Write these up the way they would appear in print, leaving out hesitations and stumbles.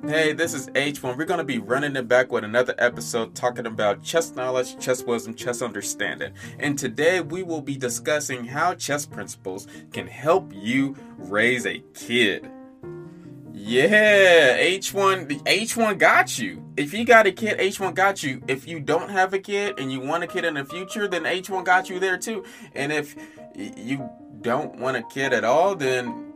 Hey, this is H1. We're going to be running it back with another episode talking about chess knowledge, chess wisdom, chess understanding. And today we will be discussing how chess principles can help you raise a kid. Yeah, H1 got you. If you got a kid, H1 got you. If you don't have a kid and you want a kid in the future, then H1 got you there too. And if you don't want a kid at all, then,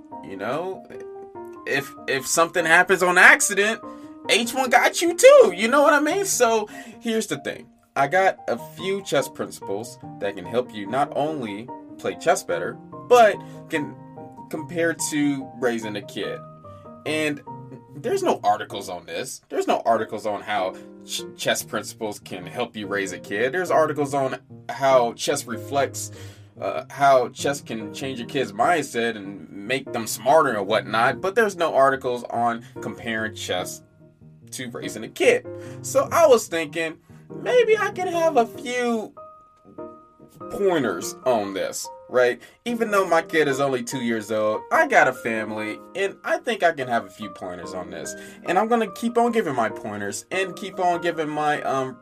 if something happens on accident, H1 got you too. You know what I mean? So here's the thing. I got a few chess principles that can help you not only play chess better, but can compare to raising a kid. And there's no articles on this. There's no articles on how chess principles can help you raise a kid. There's articles on how chess reflects how chess can change your kid's mindset and make them smarter and whatnot, but there's no articles on comparing chess to raising a kid. So I was thinking, maybe I can have a few pointers on this, right? Even though my kid is only 2 years old, I got a family, and I think I can have a few pointers on this. And I'm gonna keep on giving my pointers and keep on giving my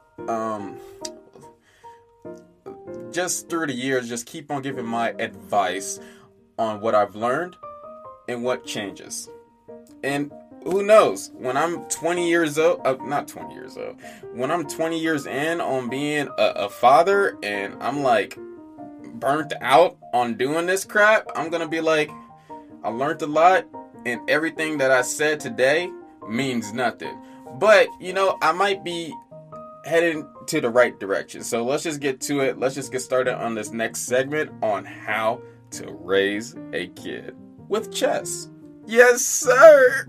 just through the years, just keep on giving my advice on what I've learned and what changes. And who knows, when I'm 20 years old, when I'm 20 years in on being a father and I'm like burnt out on doing this crap, I'm going to be like, I learned a lot and everything that I said today means nothing. But, I might be heading to the right direction. So let's just get to it. Let's just get started on this next segment on how to raise a kid with chess. Yes, sir.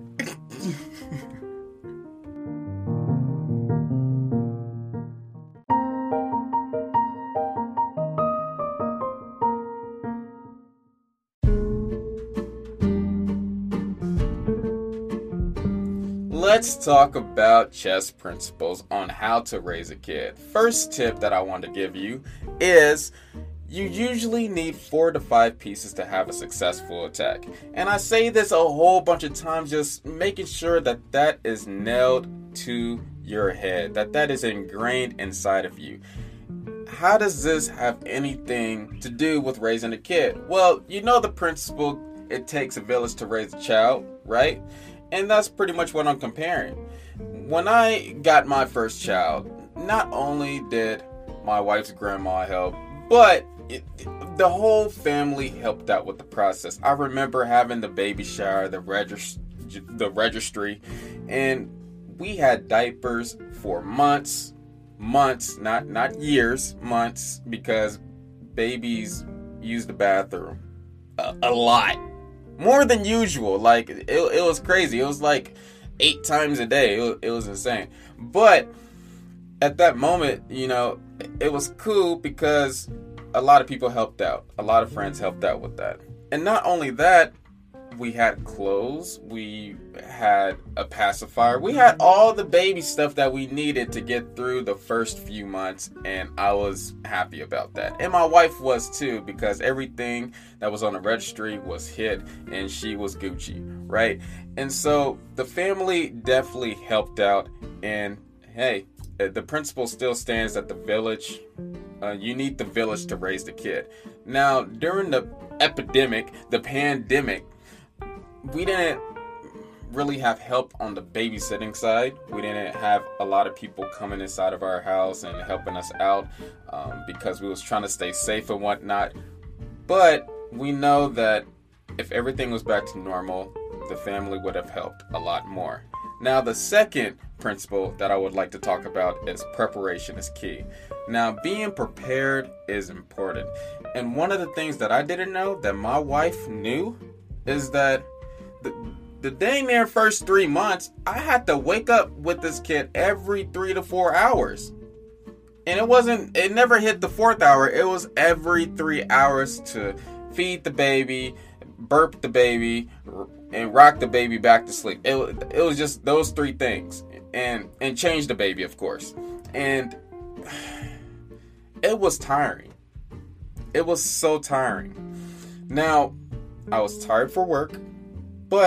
Let's talk about chess principles on how to raise a kid. First tip that I want to give you is you usually need 4 to 5 pieces to have a successful attack. And I say this a whole bunch of times, just making sure that is nailed to your head, that is ingrained inside of you. How does this have anything to do with raising a kid? Well, the principle, it takes a village to raise a child, right? And that's pretty much what I'm comparing. When I got my first child, not only did my wife's grandma help, but the whole family helped out with the process. I remember having the baby shower, the registry, and we had diapers for months, not years, months, because babies use the bathroom a lot. More than usual. Like, it was crazy. It was like 8 times a day. It was insane. But at that moment, it was cool because a lot of people helped out. A lot of friends helped out with that. And not only that, we had clothes. We had a pacifier. We had all the baby stuff that we needed to get through the first few months. And I was happy about that. And my wife was too, because everything that was on the registry was hit and she was Gucci, right? And so the family definitely helped out. And hey, the principle still stands that the village, you need the village to raise the kid. Now, during the pandemic, we didn't really have help on the babysitting side. We didn't have a lot of people coming inside of our house and helping us out because we was trying to stay safe and whatnot. But we know that if everything was back to normal, the family would have helped a lot more. Now, the second principle that I would like to talk about is preparation is key. Now, being prepared is important. And one of the things that I didn't know that my wife knew is that the dang near first 3 months, I had to wake up with this kid every 3 to 4 hours. And it never hit the 4th hour. It was every 3 hours to feed the baby, burp the baby, and rock the baby back to sleep. It was just those 3 things. And change the baby, of course. And it was tiring. It was so tiring. Now, I was tired for work, but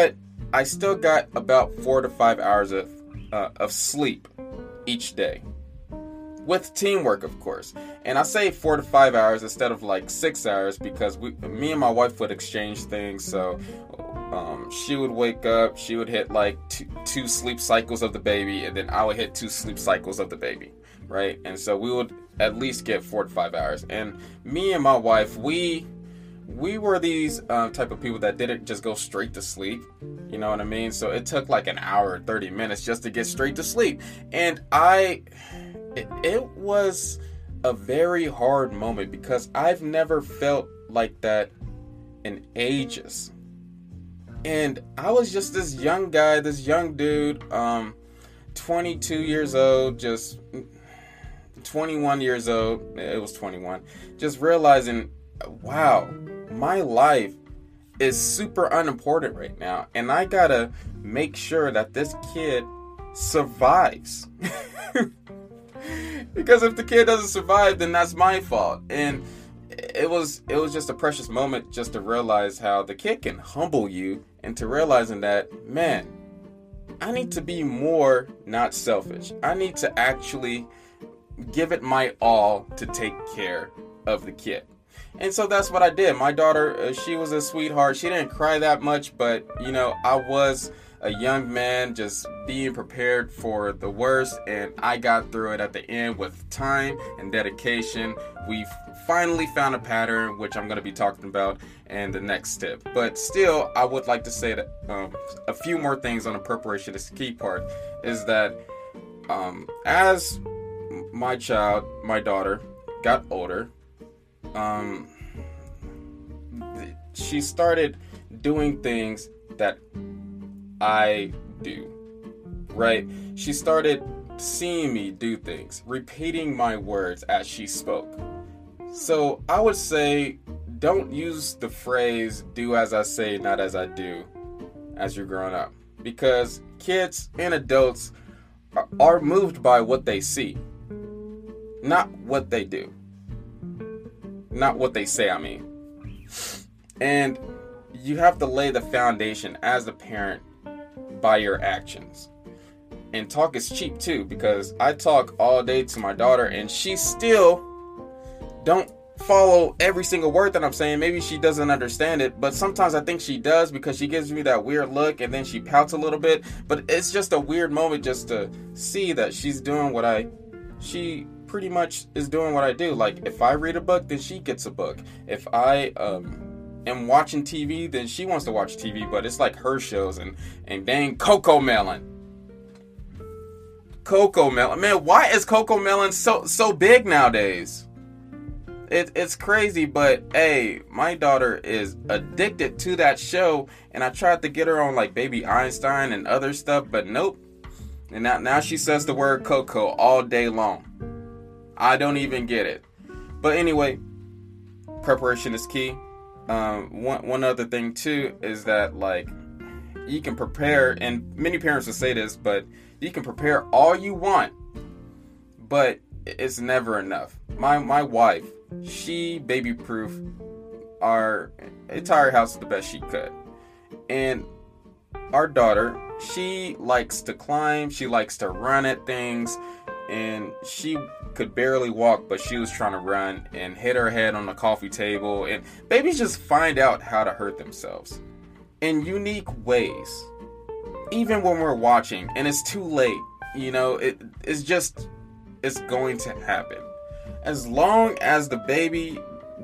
I still got about 4 to 5 hours of sleep each day, with teamwork, of course. And I say 4 to 5 hours instead of like 6 hours because me and my wife would exchange things. So she would wake up, she would hit like two sleep cycles of the baby, and then I would hit 2 sleep cycles of the baby, right? And so we would at least get 4 to 5 hours. And me and my wife, we were these type of people that didn't just go straight to sleep. You know what I mean? So it took like an hour or 30 minutes just to get straight to sleep. And it was a very hard moment because I've never felt like that in ages. And I was just this young guy, this young dude, 22 years old, just 21 years old. It was 21. Just realizing, wow, my life is super unimportant right now. And I gotta make sure that this kid survives. Because if the kid doesn't survive, then that's my fault. And it was just a precious moment just to realize how the kid can humble you into realizing that, man, I need to be more not selfish. I need to actually give it my all to take care of the kid. And so that's what I did. My daughter, she was a sweetheart. She didn't cry that much, but, you know, I was a young man just being prepared for the worst, and I got through it at the end with time and dedication. We've finally found a pattern, which I'm going to be talking about in the next tip. But still, I would like to say that a few more things on the preparation is key part is that as my daughter, got older, she started doing things that I do, right? She started seeing me do things, repeating my words as she spoke. So I would say, don't use the phrase, do as I say, not as I do, as you're growing up. Because kids and adults are moved by what they see, not what they do. Not what they say, I mean. And you have to lay the foundation as a parent by your actions. And talk is cheap too, because I talk all day to my daughter and she still don't follow every single word that I'm saying. Maybe she doesn't understand it, but sometimes I think she does because she gives me that weird look and then she pouts a little bit. But it's just a weird moment just to see that she's doing she pretty much is doing what I do. Like, if I read a book, then she gets a book. If I am watching TV, then she wants to watch TV, but it's like her shows and dang Coco Melon. Man, why is Coco Melon so big nowadays? It's crazy, but hey, my daughter is addicted to that show, and I tried to get her on like Baby Einstein and other stuff, but nope. And now she says the word Coco all day long. I don't even get it. But anyway, preparation is key. One other thing too is that, like, you can prepare, and many parents will say this, but you can prepare all you want, but it's never enough. My wife, she baby-proof our entire house the best she could. And our daughter, she likes to climb, she likes to run at things, and she could barely walk, but she was trying to run and hit her head on the coffee table. And babies just find out how to hurt themselves in unique ways, even when we're watching and it's too late. You know, it's going to happen. As long as the baby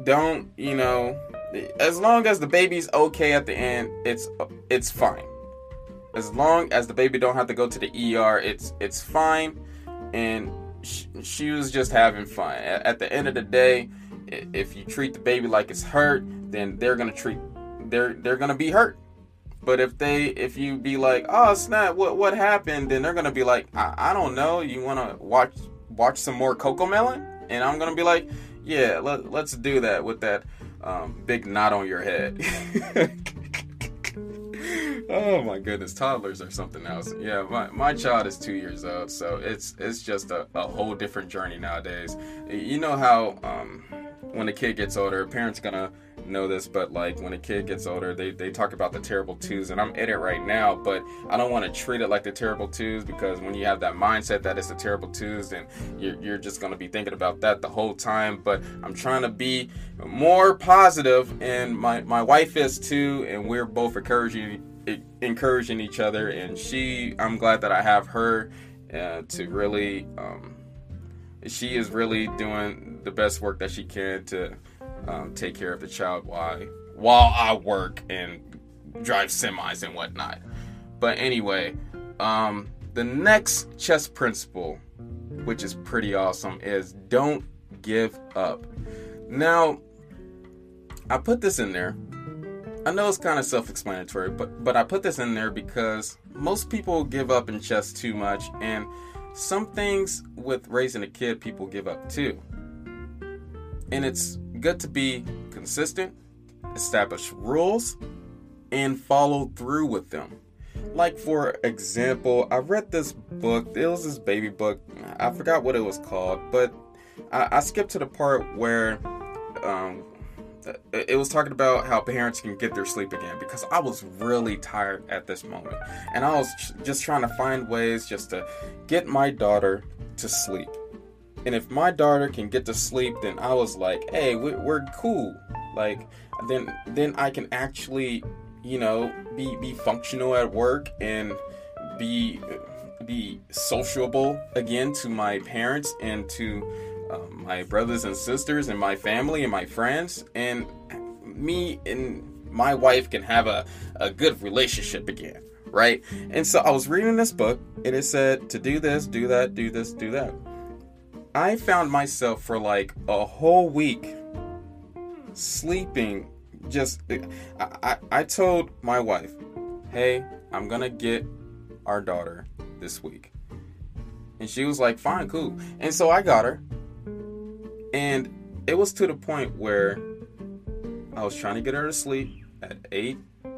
as long as the baby's okay at the end, it's fine. As long as the baby don't have to go to the ER, it's fine. And she was just having fun. At the end of the day, if you treat the baby like it's hurt, then they're gonna be hurt. But if you be like, oh snap, what happened? Then they're gonna be like, I don't know. You wanna watch some more Coco Melon? And I'm gonna be like, yeah, let's do that with that big knot on your head. Oh my goodness, toddlers are something else. Yeah, my child is 2 years old, so it's just a whole different journey nowadays. You know how when the kid gets older, parents gonna know this, but like when a kid gets older, they talk about the terrible twos, and I'm in it right now, but I don't want to treat it like the terrible twos, because when you have that mindset that it's the terrible twos, then you're just going to be thinking about that the whole time. But I'm trying to be more positive, and my wife is too, and we're both encouraging each other, and I'm glad that I have her to really she is really doing the best work that she can to take care of the child while I work and drive semis and whatnot. But anyway, the next chess principle, which is pretty awesome, is don't give up. Now, I put this in there. I know it's kind of self-explanatory, but I put this in there because most people give up in chess too much, and some things with raising a kid, people give up too. And it's good to be consistent, establish rules, and follow through with them. Like, for example, I read this book. It was this baby book. I forgot what it was called, but I skipped to the part where it was talking about how parents can get their sleep again, because I was really tired at this moment, and I was just trying to find ways just to get my daughter to sleep. And if my daughter can get to sleep, then I was like, hey, we're cool. Like, then I can actually, be functional at work and be sociable again to my parents and to my brothers and sisters and my family and my friends, and me and my wife can have a good relationship again, right? And so I was reading this book, and it said to do this, do that, do this, do that. I found myself for like a whole week sleeping. I told my wife, hey, I'm gonna get our daughter this week. And she was like, fine, cool. And so I got her. And it was to the point where I was trying to get her to sleep at 8.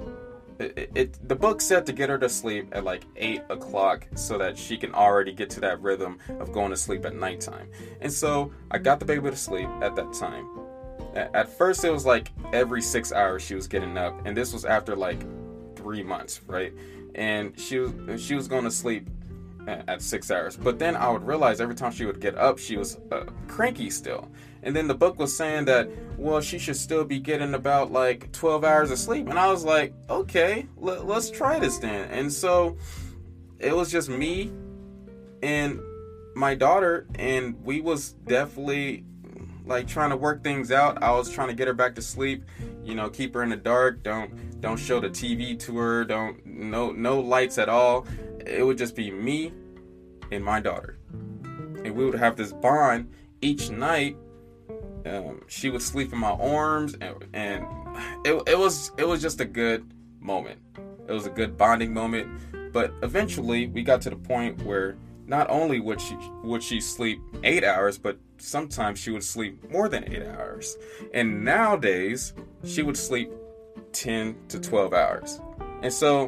The book said to get her to sleep at like 8 o'clock so that she can already get to that rhythm of going to sleep at nighttime. And so I got the baby to sleep at that time. At first it was like every 6 hours she was getting up, and this was after like 3 months, right? And she was going to sleep at 6 hours. But then I would realize every time she would get up, she was cranky still. And then the book was saying that, well, she should still be getting about like 12 hours of sleep. And I was like, okay, let's try this then. And so it was just me and my daughter, and we was definitely like trying to work things out. I was trying to get her back to sleep, keep her in the dark. Don't show the TV to her. No lights at all. It would just be me and my daughter, and we would have this bond each night. She would sleep in my arms, and it was just a good moment. It was a good bonding moment. But eventually, we got to the point where not only would she sleep 8 hours, but sometimes she would sleep more than 8 hours. And nowadays, she would sleep 10 to 12 hours. And so,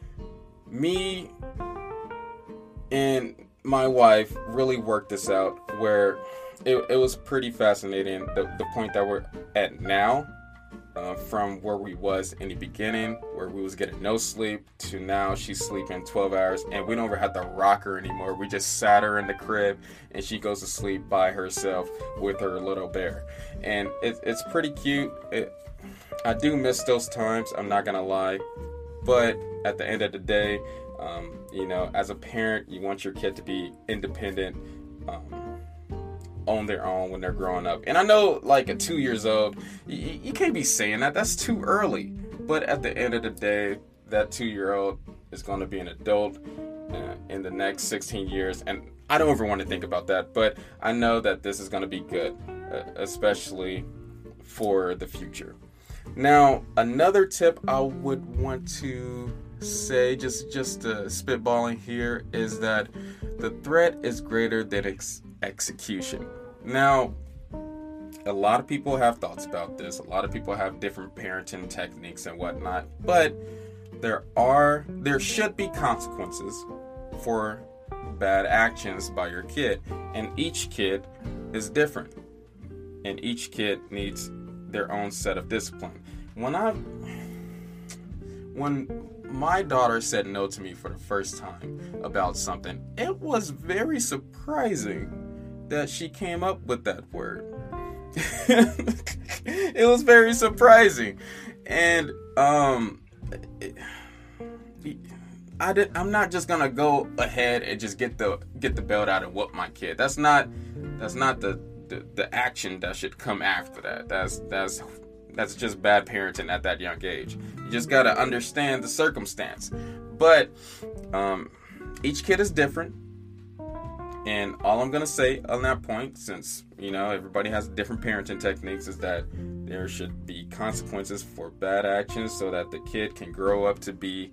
me and my wife really worked this out, where it was pretty fascinating, the point that we're at now, from where we was in the beginning, where we was getting no sleep, to now she's sleeping 12 hours, and we don't ever have to rock her anymore. We just sat her in the crib, and she goes to sleep by herself with her little bear. And it's pretty cute. I do miss those times, I'm not gonna lie, but at the end of the day, as a parent, you want your kid to be independent, on their own when they're growing up. And I know, like, at 2 years old, you can't be saying that. That's too early. But at the end of the day, that 2-year-old is going to be an adult in the next 16 years. And I don't ever want to think about that. But I know that this is going to be good, especially for the future. Now, another tip I would want to say, just spitballing here, is that the threat is greater than execution. Now, a lot of people have thoughts about this. A lot of people have different parenting techniques and whatnot, but there should be consequences for bad actions by your kid, and each kid is different, and each kid needs their own set of discipline. When my daughter said no to me for the first time about something, it was very surprising that she came up with that word. It was very surprising. And I'm not just gonna go ahead and just get the belt out and whoop my kid. That's not the action that should come after that. That's just bad parenting at that young age. You just gotta understand the circumstance. But each kid is different, and all I'm gonna say on that point, since everybody has different parenting techniques, is that there should be consequences for bad actions so that the kid can grow up to be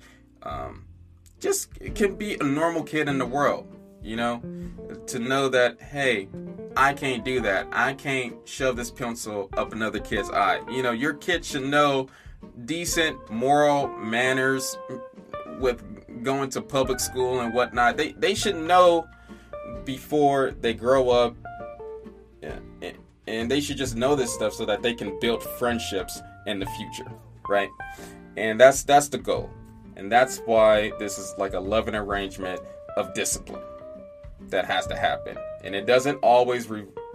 can be a normal kid in the world. To know that, hey, I can't do that. I can't shove this pencil up another kid's eye. Your kid should know decent moral manners with going to public school and whatnot. They should know before they grow up, and they should just know this stuff so that they can build friendships in the future, right? And that's the goal. And that's why this is like a loving arrangement of discipline that has to happen. And it doesn't always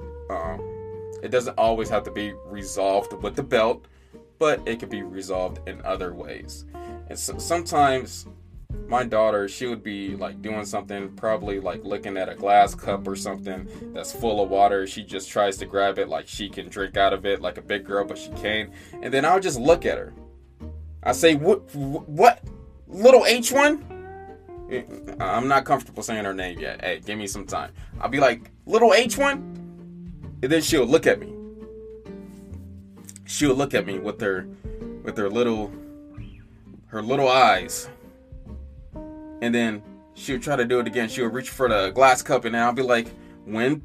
have to be resolved with the belt, but it could be resolved in other ways. And so sometimes my daughter, she would be like doing something, probably like looking at a glass cup or something that's full of water. She just tries to grab it like she can drink out of it like a big girl, but she can't. And then I'll just look at her. I say, what? Little H1? I'm not comfortable saying her name yet. Hey, give me some time. I'll be like, little H1? And then she'll look at me. She'll look at me with her little eyes. And then she'll try to do it again. She'll reach for the glass cup, and then I'll be like, little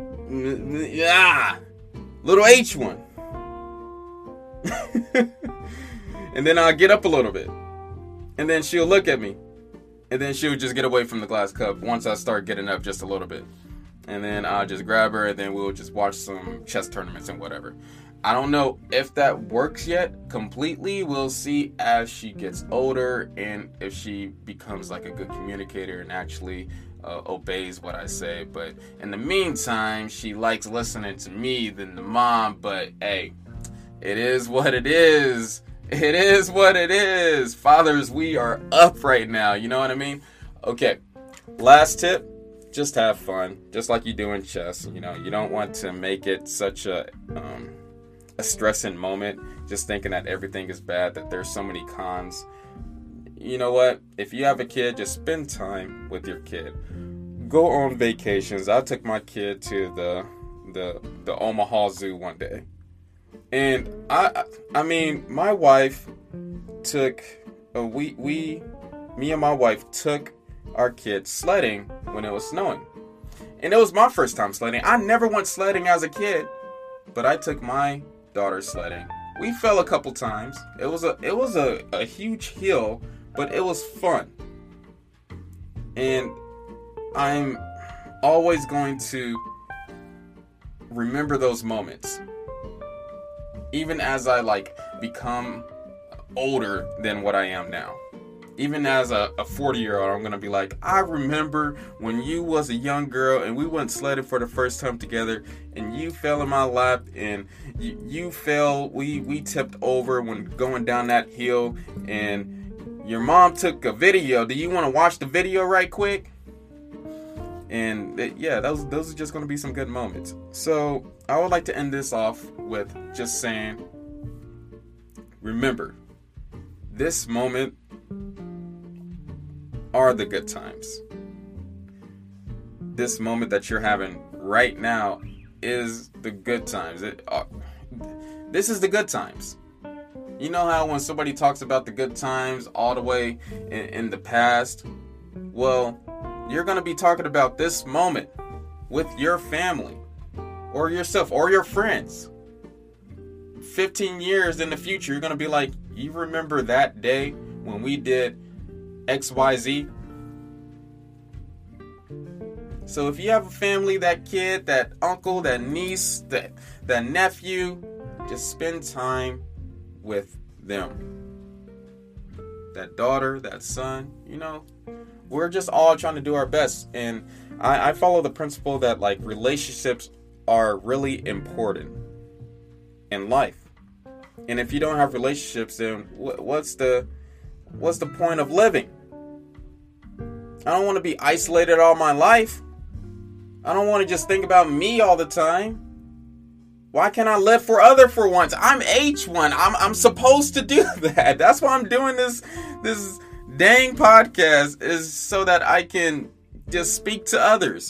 H1. And then I'll get up a little bit. And then she'll look at me. And then she'll just get away from the glass cup once I start getting up just a little bit. And then I'll just grab her, and then we'll just watch some chess tournaments and whatever. I don't know if that works yet completely. We'll see as she gets older and if she becomes like a good communicator and actually obeys what I say. But in the meantime, she likes listening to me than the mom. But hey, it is what it is. It is what it is. Fathers, we are up right now. You know what I mean? Okay, last tip. Just have fun. Just like you do in chess. You don't want to make it such a stressing moment. Just thinking that everything is bad, that there's so many cons. You know what? If you have a kid, just spend time with your kid. Go on vacations. I took my kid to the Omaha Zoo one day. And I mean, my wife took me and my wife took our kids sledding when it was snowing. And it was my first time sledding. I never went sledding as a kid, but I took my daughter sledding. We fell a couple times. It was a huge hill, but it was fun. And I'm always going to remember those moments. Even as I become older than what I am now. Even as a 40-year-old, I'm going to be like, I remember when you was a young girl and we went sledding for the first time together and you fell in my lap and you fell, we tipped over when going down that hill and your mom took a video. Do you want to watch the video right quick? And those are just going to be some good moments. So I would like to end this off with just saying, remember, this moment are the good times. This moment that you're having right now is the good times. This is the good times. You know how when somebody talks about the good times all the way in the past? Well, you're going to be talking about this moment with your family or yourself or your friends. 15 years in the future, you're going to be like, you remember that day when we did XYZ? So if you have a family, that kid, that uncle, that niece, that nephew, just spend time with them. That daughter, that son, we're just all trying to do our best. And I follow the principle that like relationships are really important in life. And if you don't have relationships, then what's the point of living? I don't want to be isolated all my life. I don't want to just think about me all the time. Why can't I live for once? I'm H1. I'm supposed to do that. That's why I'm doing this dang podcast, is so that I can just speak to others.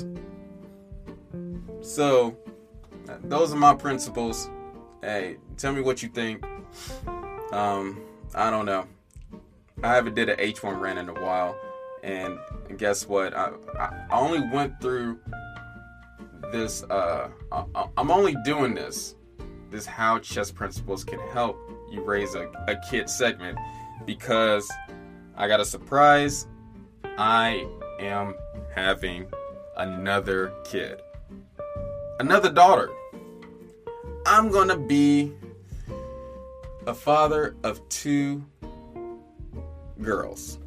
So, those are my principles. Hey, tell me what you think. I don't know. I haven't did an H1 rant in a while. And guess what? I only went through this. I'm only doing this how chess principles can help you raise a kid segment, because I got a surprise. I am having another kid, another daughter. I'm gonna be a father of 2 girls.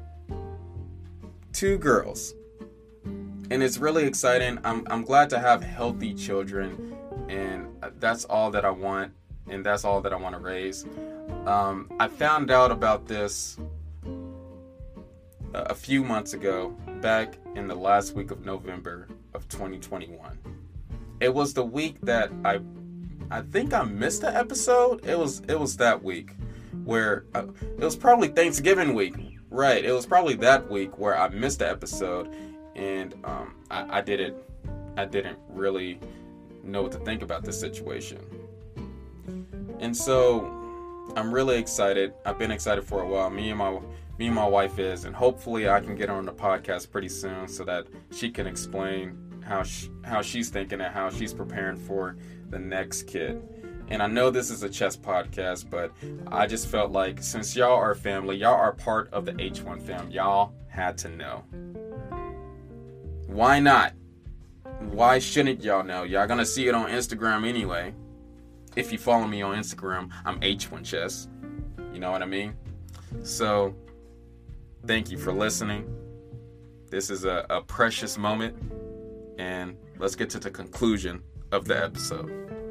2 girls. And it's really exciting. I'm glad to have healthy children, and that's all that I want, and that's all that I want to raise. I found out about this a few months ago, back in the last week of November of 2021. It was the week that I think I missed the episode. It was that week where it was probably Thanksgiving week. Right, it was probably that week where I missed the episode, and I didn't really know what to think about this situation. And so I'm really excited. I've been excited for a while. Me and my wife is, and hopefully I can get her on the podcast pretty soon so that she can explain how she's thinking and how she's preparing for the next kid. And I know this is a chess podcast, but I just felt like since y'all are family, y'all are part of the H1 fam, y'all had to know. Why not? Why shouldn't y'all know? Y'all gonna see it on Instagram anyway. If you follow me on Instagram, I'm H1 Chess. You know what I mean? So, thank you for listening. This is a precious moment. And let's get to the conclusion of the episode.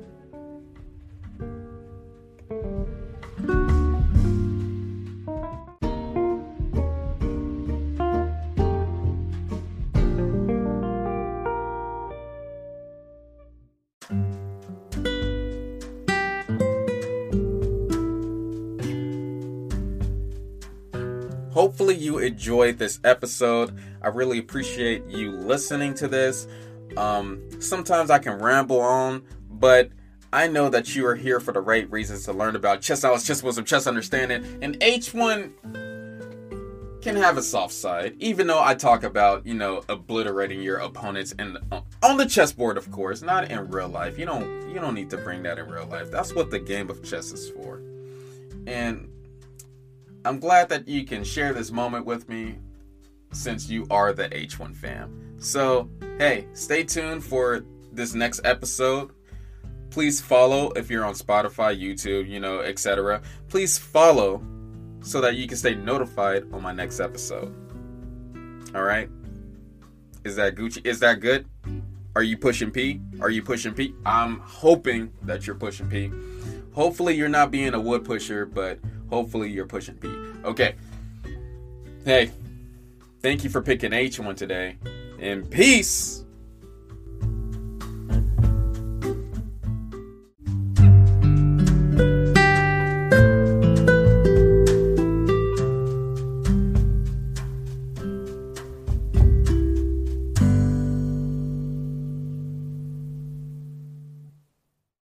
Hopefully you enjoyed this episode. I really appreciate you listening to this. Sometimes I can ramble on, but I know that you are here for the right reasons, to learn about chess knowledge, chess wisdom, chess understanding. And H1 can have a soft side, even though I talk about, obliterating your opponents on the chessboard, of course, not in real life. You don't need to bring that in real life. That's what the game of chess is for. And I'm glad that you can share this moment with me, since you are the H1 fam. So, hey, stay tuned for this next episode. Please follow if you're on Spotify, YouTube, etc. Please follow so that you can stay notified on my next episode. All right? Is that Gucci? Is that good? Are you pushing P? Are you pushing P? I'm hoping that you're pushing P. Hopefully you're not being a wood pusher, but hopefully you're pushing P. Okay. Hey, thank you for picking H1 today. And peace.